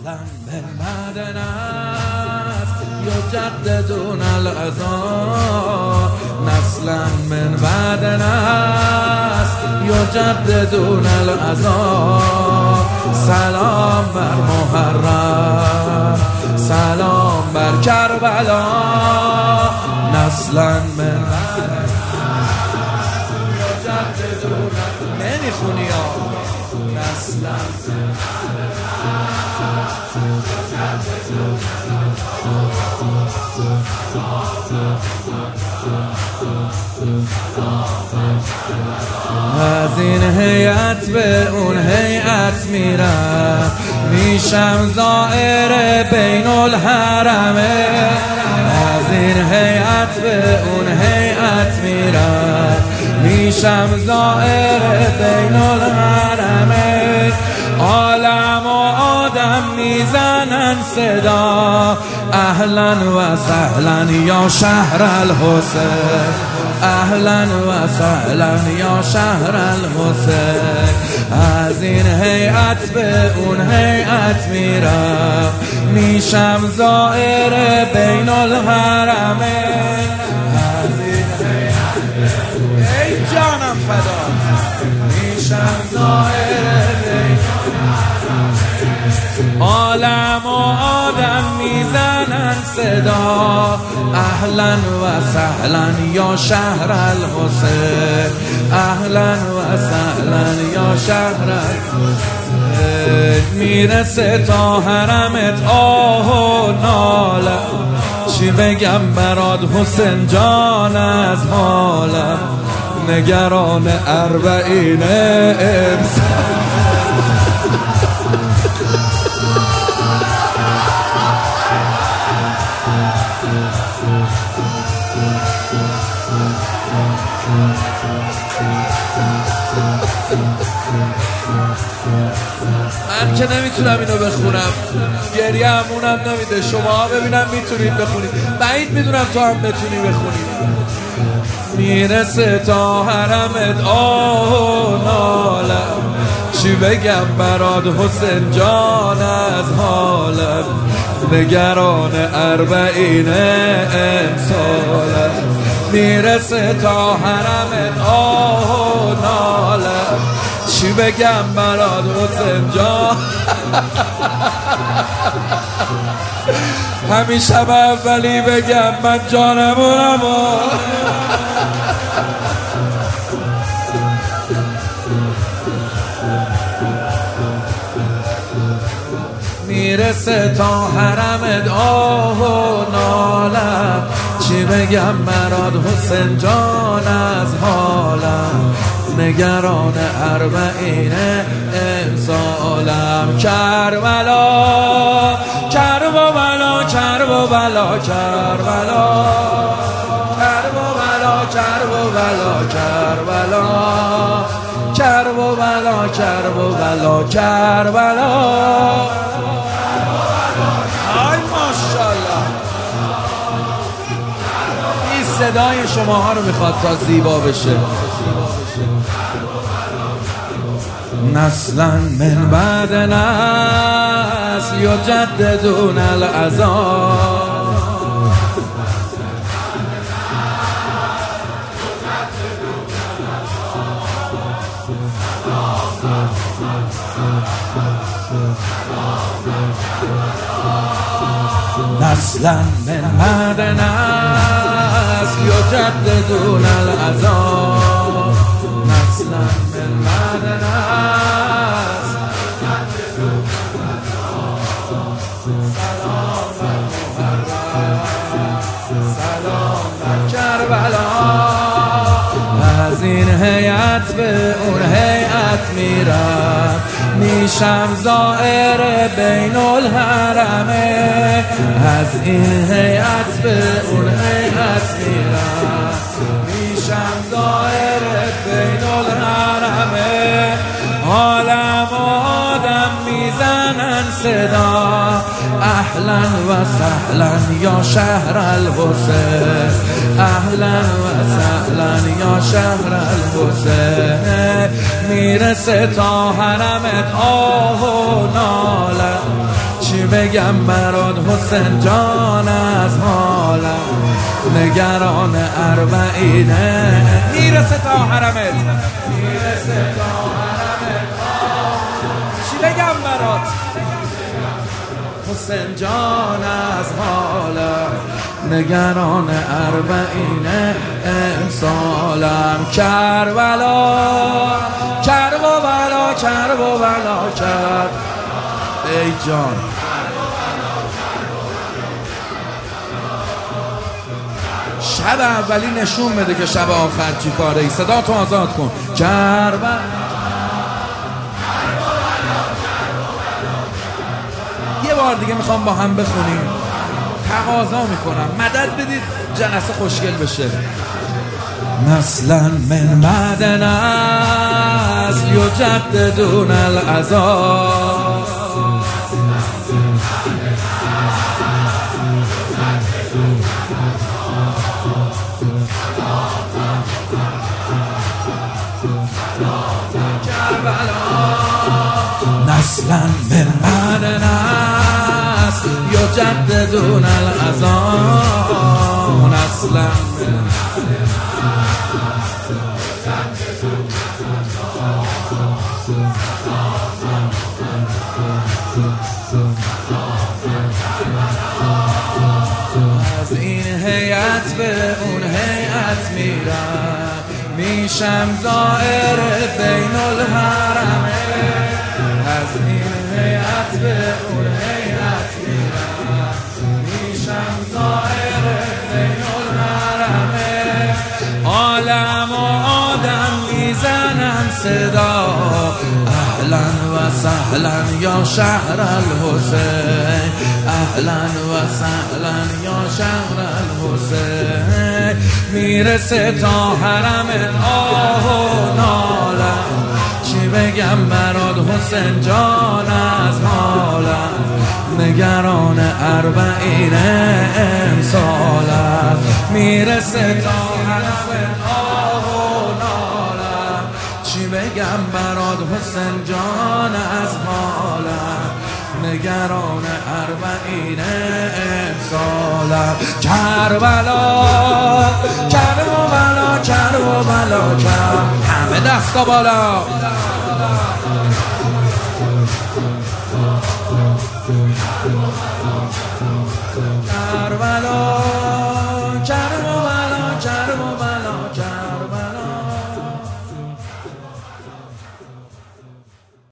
نسلا من معدن است یجددون العظام، نسلا من معدن است یجددون العظام. سلام بر محرم، سلام بر کربلا، نسلا من معدن است یجددون. نمیخونی ها. نسلا از این هیئت به اون هیئت میرم، میشم زائر بین الحرمه. از این هیئت به اون هیئت میرم، میشم زائر بین الحرمه. عالم و آدم میزنن صدا، اهلا و سهلا یا شهر الحسین، اهلا و سهلا یا شهر الحسین. از این هیئت به اون هیئت میرم، میشم زائر بین الحرمه. از این هیئت ای جانم فدا، میشم زائر بین عالم و آدم میزنن صدا، اهلا و سهلا یا شهر الحسین، اهلا و سهلا یا شهر الحسین. میرسه تا حرمت آه و ناله، چی بگم برات حسین جان از حالم، نگران اربعین امسال. من که نمیتونم اینو بخونم، گریه همونم نمیده. شما ببینم میتونید بخونید، بعید میدونم تو هم بتونی بخونید. میرسه تا حرمت آه و نالم، چی بگم برات حسین جان از حالم، نگران اربعین امسالم. میرسه تا حرمت آه و نالم، چی بگم برات حسین جان. همیشه اولی بگم من جانمونم. میرسه تا حرمت آه و نالم، چی بگم برات حسین جان از حالم، نگران اربعین امسالم. کربلا کرب و بلا، کرب و بلا، کربلا کرب و بلا، کرب و بلا، کربلا کرب و بلا، کرب و بلا، کربلا. آی ماشاءالله، این صدای شماها رو میخواد تا زیبا بشه. نسلا من بعد نسل یجددون العظام، نسلا من بعد نسل یجددون العظام، نسلا من بعد نسل یجددون العظام. سلام بر محرم، سلام بر کربلا. از این هیئت به اون هیئت میرم، میشم زائر بین الحرمه. از این هیئت به اون هیئت میرم، میشم زائر بین الحرمه. عالم و آدم میزنن صدا، اهلا و سهلا یا شهر الحسین، اهلا و سهلا یا شهر الحسین. میرسه تا حرمت آه و ناله، چی چی بگم برات حسین جان از حالم، نگران اربعینه. میرسه تا حرمت، میرسه تا حرمت. چی بگم برات حسین جان از حالم، نگران اربعینه امسالم. کربلا کربلا کربلا کرب ای جان، شب اولی نشون بده که شب آخر چی کاره ای. صدا تو آزاد کن. کربلا یه بار دیگه میخوام با هم بخونیم. تقاضا میکنم مدد بدید جلسه خوشگل بشه. نسلا من بعد نسل یجددون العذاب، نسلا من بعد نسل یجددون العذاب، نسلا از این هیئت به اون هیئت میرم، میشم زائر بین الحرمین. از این هیئت به اون هیئت میرم، میشم زائر بین الحرمین. عالم و آدم میزنم صدا، اهلا و سهلا یا شهر الحسین، اهلا و سهلا یا شهر الحسین. میرسه تا حرم آه و نالم، چی بگم برات حسین جان از حالم، نگران اربعینه امسالم. میرسه تا حرم آه و نالم، چی بگم برات حسین جان از حالم، نگران اربعینه امسالم. کربلا کربلا کربلا کرب، همه دستا بالا. کربلا کربلا کربلا